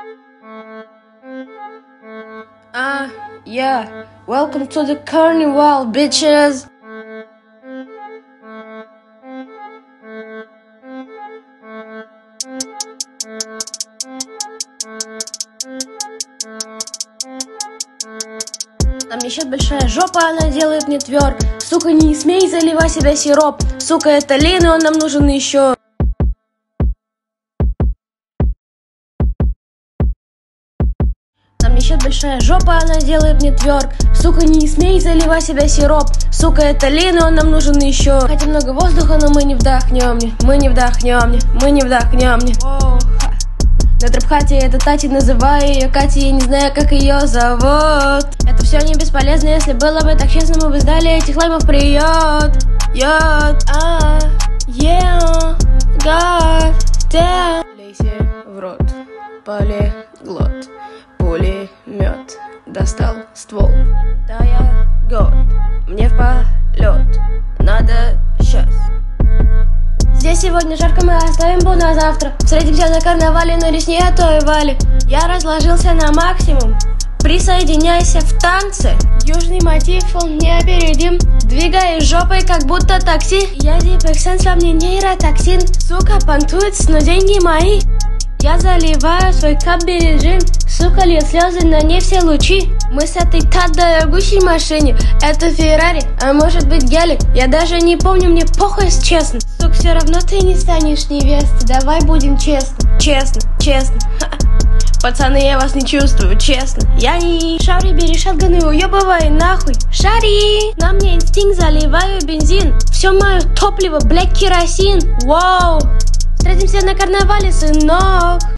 Yeah, welcome to the carnival, bitches! Там несет большая жопа, она делает мне тверк. Сука, не смей заливать себя сироп. Сука, это Лин, и он нам нужен еще. Там несет большая жопа, она делает мне тверк. Сука, не смей заливать себя сироп. Сука, это Лин, и он нам нужен еще. Хотя много воздуха, но мы не вдохнем, мы не вдохнем, мы не вдохнем. На трэп-хате это Тати, называю ее Катей, я не знаю, как ее зовут. Это все не бесполезно, если было бы так честно, мы бы сдали этих лаймов приют. Лейся в рот, полиглот, пулемет, достал ствол. Да я год, мне в полет, надо сейчас. Здесь сегодня жарко, мы оставим бу на завтра. Встретимся на карнавале, но лишь не той Вали. Я разложился на максимум. Присоединяйся в танце. Южный мотив, он неопередим. Двигай жопой, как будто такси. Я дипэксенс, во мне нейротоксин. Сука, понтуется, но деньги мои. Я заливаю свой кап-режим. Сука, льет слезы, на ней все лучи. Мы с этой дорогущей машине. Это Феррари, а может быть гелик. Я даже не помню, мне похуй, если честно. Сука, все равно ты не станешь невестой. Давай будем честно. Честно. Пацаны, я вас не чувствую, честно. Я не шари, бери шатган и уебывай нахуй. Шари, на мне инстинкт, заливаю бензин. Все мое топливо, блядь, керосин. Вау. Встретимся на карнавале, сынок.